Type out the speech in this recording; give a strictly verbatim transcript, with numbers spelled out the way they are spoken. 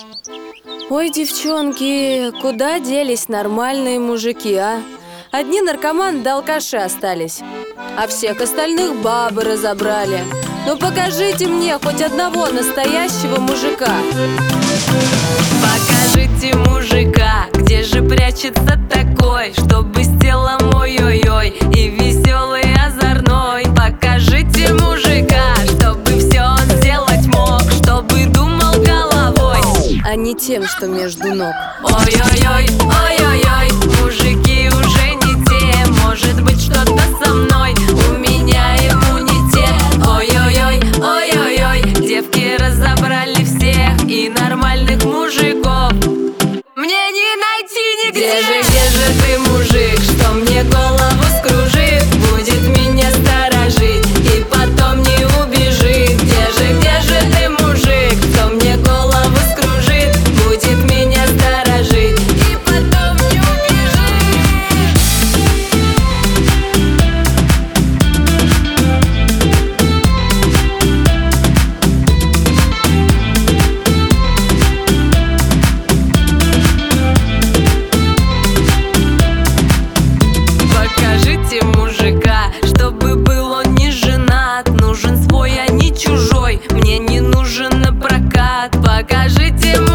Ой, девчонки, куда делись нормальные мужики, а? Одни наркоманы да алкаши остались, а всех остальных бабы разобрали. Ну покажите мне хоть одного настоящего мужика. Покажите мужика, где же прячется такой, чтобы с телом ой-ой-ой и веселый озорной. Покажите мужика, чтобы все он сделать мог, чтобы думал головой, а не тем, что между ног. Ой-ой-ой, ой-ой-ой, мужики уже не те. Может быть, что-то со мной, у меня иммунитет. Ой-ой-ой, ой-ой-ой, девки разобрали всех и нормальных мужиков мне не найти нигде. Где же, где же ты, мужик, что мне голову скружит, будет меня сторожить и потом не убежит? Где же, где же ты, мужик, что мне голову скружит, будет меня сторожить и потом не Покажите мужика, чтобы был он не женат, нужен свой, а не чужой, мне не нужен на прокат. Покажите